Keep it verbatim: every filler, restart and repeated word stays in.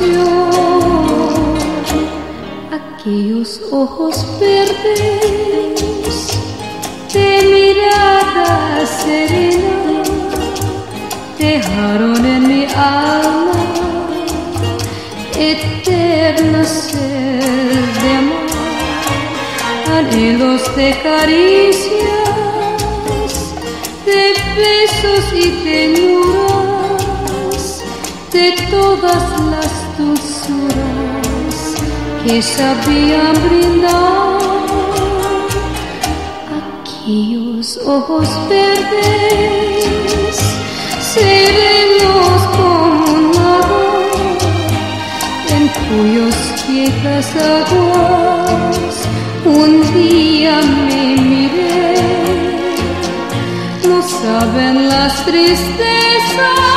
ilusión. Aquellos ojos verdes de mirada serena dejaron en mi alma eterna sed de amor, anhelos de caricias, de besos y tenuras, de todas las dulzuras que sabían brindar aquellos ojos verdes, serenos como un lago, en cuyos quietas aguas un día me miré. No saben las tristezas